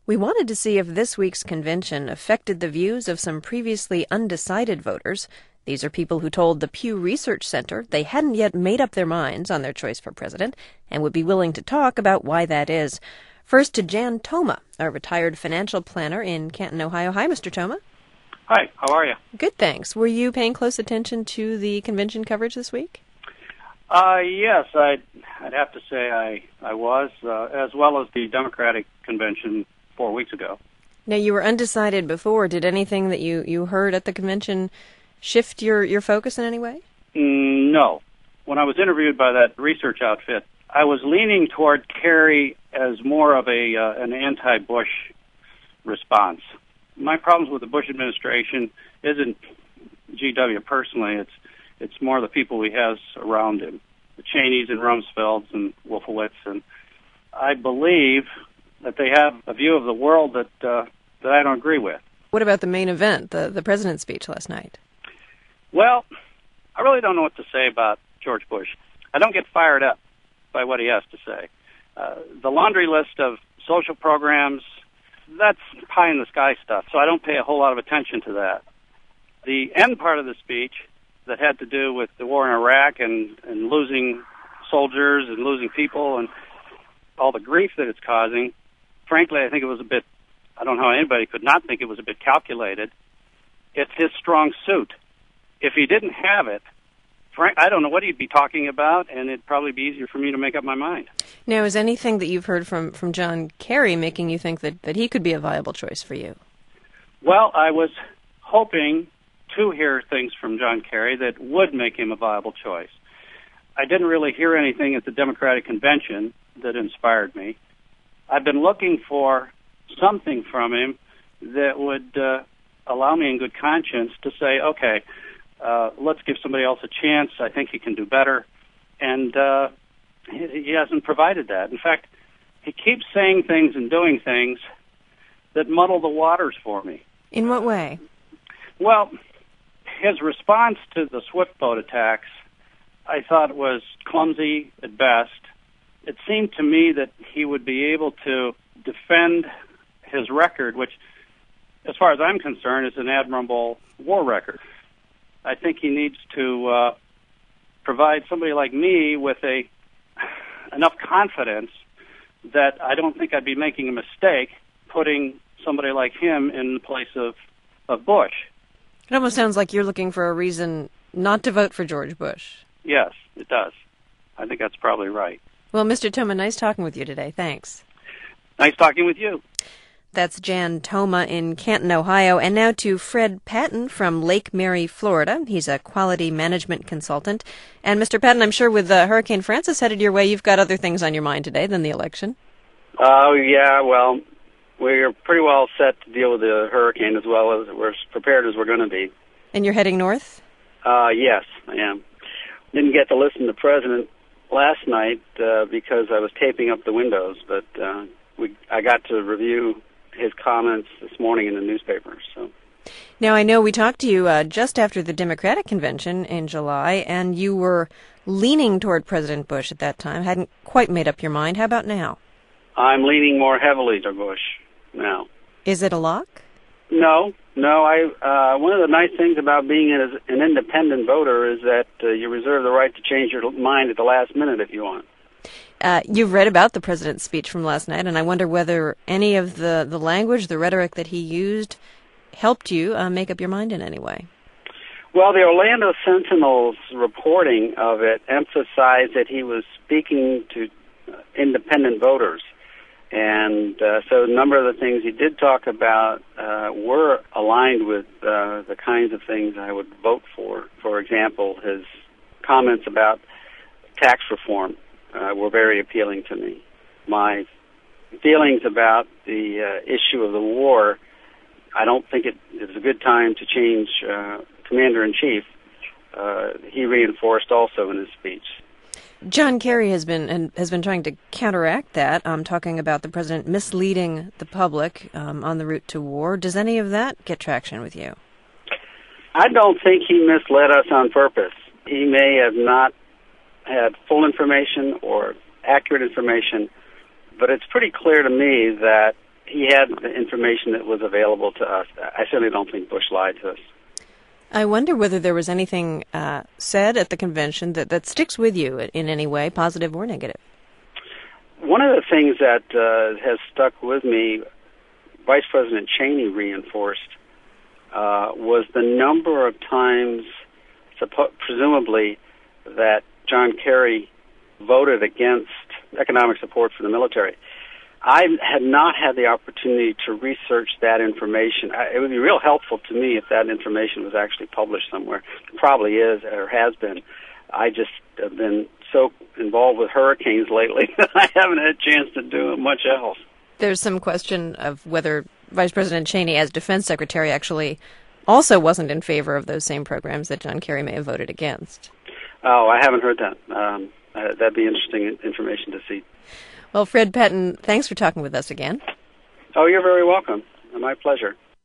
We wanted to see if this week's convention affected the views of some previously undecided voters. These are people who told the Pew Research Center they hadn't yet made up their minds on their choice for president and would be willing to talk about why that is. First to Jan Toma, a retired financial planner in Canton, Ohio. Hi, Mr. Toma. Hi, how are you? Good, thanks. Were you paying close attention to the convention coverage this week? Yes, I'd have to say I was, as well as the Democratic convention 4 weeks ago. Now, you were undecided before. Did anything that you heard at the convention shift your focus in any way? No. When I was interviewed by that research outfit, I was leaning toward Kerry as more of an anti-Bush response. My problems with the Bush administration isn't G.W. personally. It's more the people he has around him, the Cheneys and Rumsfelds and Wolfowitz, and I believe that they have a view of the world that I don't agree with. What about the main event, the president's speech last night? Well, I really don't know what to say about George Bush. I don't get fired up by what he has to say. The laundry list of social programs, that's pie-in-the-sky stuff, so I don't pay a whole lot of attention to that. The end part of the speech that had to do with the war in Iraq and losing soldiers and losing people and all the grief that it's causing, frankly, I think it was a bit, I don't know how anybody could not think it was a bit calculated. It's his strong suit. If he didn't have it, I don't know what he'd be talking about, and it'd probably be easier for me to make up my mind. Now, is anything that you've heard from John Kerry making you think that he could be a viable choice for you? Well, I was hoping to hear things from John Kerry that would make him a viable choice. I didn't really hear anything at the Democratic convention that inspired me. I've been looking for something from him that would allow me in good conscience to say, okay, let's give somebody else a chance. I think he can do better. And he hasn't provided that. In fact, he keeps saying things and doing things that muddle the waters for me. In what way? Well, his response to the Swift boat attacks, I thought was clumsy at best. It seemed to me that he would be able to defend his record, which, as far as I'm concerned, is an admirable war record. I think he needs to provide somebody like me with enough confidence that I don't think I'd be making a mistake putting somebody like him in the place of Bush. It almost sounds like you're looking for a reason not to vote for George Bush. Yes, it does. I think that's probably right. Well, Mr. Toma, nice talking with you today. Thanks. Nice talking with you. That's Jan Toma in Canton, Ohio. And now to Fred Patton from Lake Mary, Florida. He's a quality management consultant. And Mr. Patton, I'm sure with Hurricane Francis headed your way, you've got other things on your mind today than the election. Oh, yeah, well, we're pretty well set to deal with the hurricane as well as we're prepared as we're going to be. And you're heading north? Yes, I am. Didn't get to listen to the president last night because I was taping up the windows, but I got to review his comments this morning in the newspapers. So. Now, I know we talked to you just after the Democratic convention in July, and you were leaning toward President Bush at that time, hadn't quite made up your mind. How about now? I'm leaning more heavily to Bush now. Is it a lock? No. One of the nice things about being an independent voter is that you reserve the right to change your mind at the last minute if you want. You've read about the president's speech from last night, and I wonder whether any of the language, the rhetoric that he used, helped you make up your mind in any way. Well, the Orlando Sentinel's reporting of it emphasized that he was speaking to independent voters. And so a number of the things he did talk about were aligned with the kinds of things I would vote for. For example, his comments about tax reform were very appealing to me. My feelings about the issue of the war, I don't think it is a good time to change Commander-in-Chief. He reinforced also in his speech. John Kerry has been trying to counteract that, talking about the president misleading the public on the route to war. Does any of that get traction with you? I don't think he misled us on purpose. He may have not had full information or accurate information, but it's pretty clear to me that he had the information that was available to us. I certainly don't think Bush lied to us. I wonder whether there was anything said at the convention that sticks with you in any way, positive or negative. One of the things that has stuck with me, Vice President Cheney reinforced, was the number of times, presumably, that John Kerry voted against economic support for the military. I had not had the opportunity to research that information. It would be real helpful to me if that information was actually published somewhere. It probably is or has been. I just have been so involved with hurricanes lately that I haven't had a chance to do much else. There's some question of whether Vice President Cheney, as Defense Secretary, actually also wasn't in favor of those same programs that John Kerry may have voted against. Oh, I haven't heard that. That'd be interesting information to see. Well, Fred Pettin, thanks for talking with us again. Oh, you're very welcome. My pleasure.